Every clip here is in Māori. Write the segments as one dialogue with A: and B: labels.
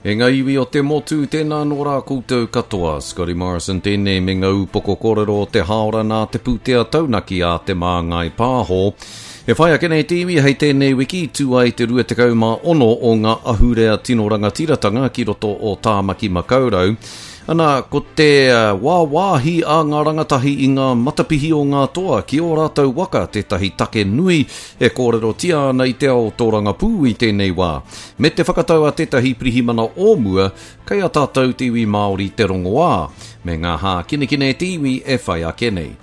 A: E ngā iwi o te motu tēnā nō rā koutou katoa, Scotty Morrison tēnei me ngā upoko kōrero o te haora nā te pūtea taunaki a te māngai pāho. E whai ake nei te iwi hei tēnei wiki tū ai te 26 o ngā ahurea tino rangatiratanga ki roto o Tāmaki Makaurau. Ana, ko te wāwāhi a ngā rangatahi i ngā matapihi o ngā toa ki o rātou waka tētahi take nui e kōrero tia ana i te ao tōranga pū i tēnei wā. Me te whakatau a tētahi pirihimana o mua, kei a tātou te iwi Māori te rongo wā. Me ngā hā kinekine te iwi e whai ake nei.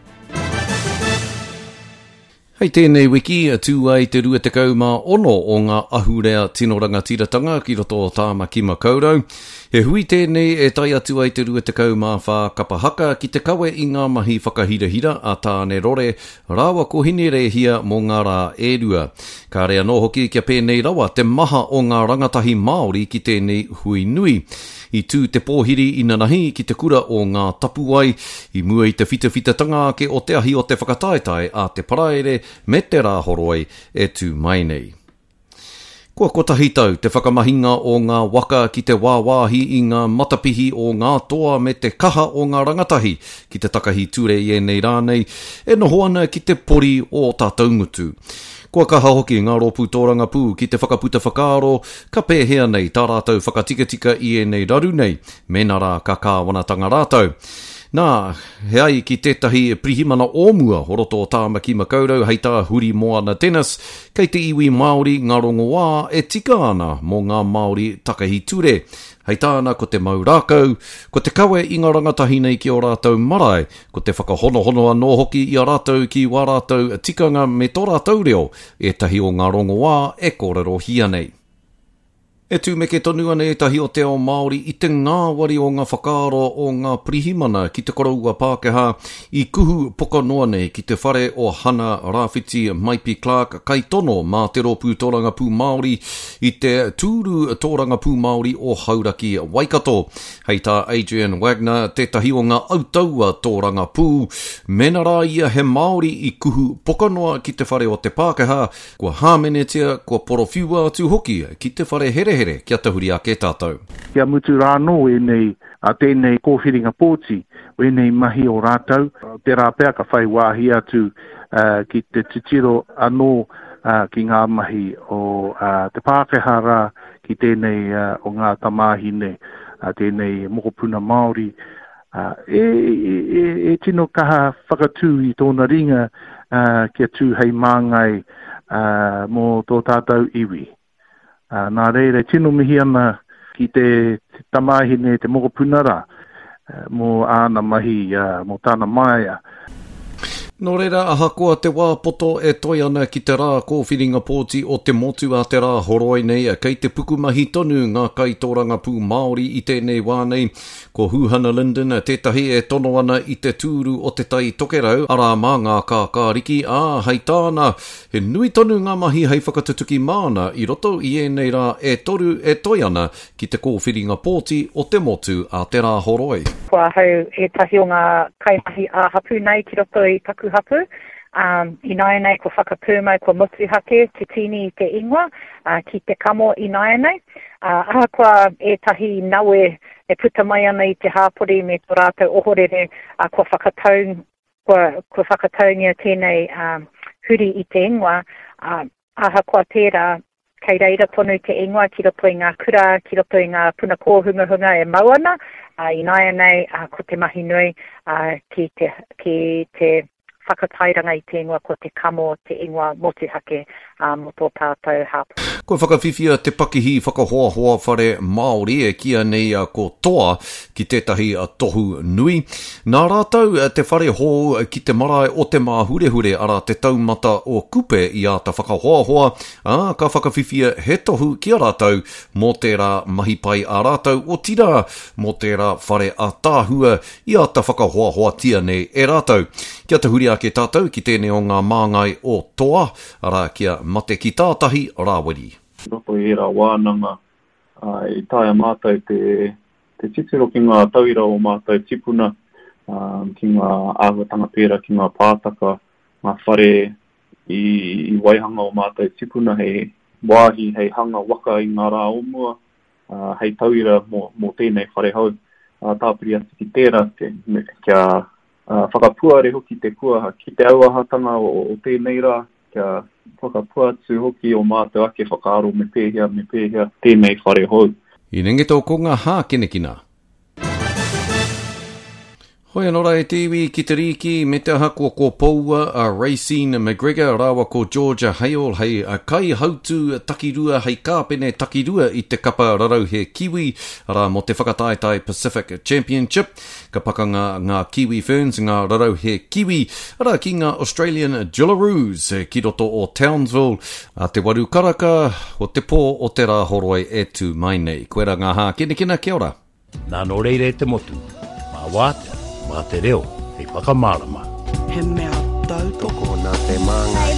A: Hei tēnei wiki tū ai te 26 o ngā ahurea tino rangatiratanga ki roto o Tāmaki Makaurau. He hui tēnei e tai atu ai te 24 kapahaka ki te kawe i ngā mahi whakahirahira a tāne rore rawa ko hinerehia mō ngā rā ērua. Ka rea no hoki kia pēnei rawa te maha o ngā rangatahi Māori ki tēnei hui nui. I tū te pōhiri i nanahi ki te kura o ngā tapuai, i mua i te whitawhitatanga ake o te ahi o te whakataetai a te paraere me te rāhoroi e tū mai nei. Kua kotahi tau te whakamahinga o ngā waka ki te wāwāhi i ngā matapihi o ngā toa me te kaha o ngā rangatahi ki te takahi ture i nei rānei, e noho ana ki te pori o tātou ngutu. Kua kaha hoki ngā rōpū tōranga pū ki te whakaputa whakaaro, ka pēhea nei tā rātou whakatikatika i nei raru nei, me nā rā ka kāwanatanga rātou. Nā, he ai ki tētahi prihimana ōmua horoto o Tāmaki Makaurau hei tā huri moana tenas, kei te iwi Māori ngā rongo wā e tika ana mō ngā Māori takahi ture. Hei tāna ko te maurākau, ko te kawe i ngā rangatahi nei ki o rātou marae, ko te whakahonohonoa no hoki i a rātou ki wā rātou tikanga me tō rātou reo, e tahi o ngā rongo wā e kōrero hia nei. E tū me ke tonu ana e tahi o te ao Māori i te ngāwari o ngā whakaaro o ngā prihimana ki te koroua Pākehā i kuhu poka noa nei ki te whare o Hana Rāwhiti Maipi Clark kai tono mā te rōpū tōranga pū Māori i te tūru tōranga pū Māori o Hauraki Waikato. Hei tā Adrian Wagner, tētahi o ngā autaua tōranga pū, mena rā ia he Māori i kuhu poka noa ki te whare o te Pākehā, kua hāmenetia, kua porowhiua atu hoki ki te whare here kia te huri ake tātou.
B: Kia mutu rāno e nei a tēnei kōwhiringa pōti, e nei mahi o rātou. Te rāpea ka whai wāhi atu ki te titiro anō ki ngā mahi o te Pākehā rā ki tēnei o ngā tamāhine, tēnei mokopuna Māori. E tino kaha whakatū i tōna ringa kia tū hei māngai mō tō tātou iwi. Nā reire, tino mihi ana ki te tamāhine te mokopunara mō āna mahi mō tāna maia.
A: Nō reira, aha koa te wāpoto e toi ana ki te rā kōwhiringa pōti o te motu a te rā horoi nei, kei te pukumahi tonu ngā kaitōranga pū Māori i tēnei wānei, ko Huhana Linden, tētahi e tono ana i te tūru o te tai tokerau, arā mā ngā kākāriki, hei tāna, he nui tonu ngā mahi hei whakatutuki māna i roto i nei rā e toru e toi ana ki te kōwhiringa pōti o te motu a te rā horoi.
C: Kua hau e tahi o ngā kaimahi a hapu nei ki roto i taku hapu. I nai nei ko whakapū mai ko motu hake ki tini i te ingoa, ki te kamo i nai nei. Aha kua e tahi naue e puta mai ana i te hāpori me tō rātou ohorere kua whakataungia tēnei huri i te ingoa. Aha kua tērā kei reira tonu te ingoa ki roto i ngā kura, ki roto i ngā puna kōhungahunga e mauana. I nai nei ko te mahi nui ki te whakatairanga i te ingoa ko te kamo, te ingoa motuhake mo tō tātou hāpō.
A: Ko whakawhiwhia te pakihi whakahoahoa whare Māori e kia nei ko toa ki tētahi tohu nui. Nā rātou te whare hō ki te marae o te māhurehure ara te taumata o kupe i a ta whakahoahoa, ka whakawhiwhia he tohu ki a rātou mō tērā mahipai a rātou o tira mō tērā whare a tāhua i a ta whakahoahoa tia nei e rātou. Kia te huri ake tātou ki tēnei o ngā māngai o toa, ara kia mate ki tātahi rāweri.
D: Roto i rā wānanga i tāia mātai te titiro ki ngā tauira o mātai tipuna, ki ngā āhuatanga pēra, ki ngā pātaka, ngā whare i waihanga o mātai tipuna, hei wāhi, hei hanga waka i ngā rā omua, hei tauira mō tēnei whare hau. Tāpiri atu ki tērā kia whakapuare hoki te kua ki te auahatanga o tēnei rā, kia whakapua atu hoki o mātou ake whakaaro me pēhea tēnei whare hau.
A: I nenge tō konga hā kinekina. Hoi anora e tiwi ki te riki me te aha ko Paua a Racine McGregor rawa ko Georgia Hale hei a kai hautu takirua hei kāpene takirua I te kapa rarau he Kiwi ara mo te whakataetai Pacific Championship ka pakanga ngā Kiwi Ferns ngā rarau he Kiwi ara ki ngā Australian Jillaroos ki roto o Townsville a te waru karaka o te pō o te rā horoi e tu mai nei koera ngā hā kinekina kia ora
E: Nā no reire te motu mā wātea mā te reo, hei whakamārama.
F: He mea tau toko nā te māngai.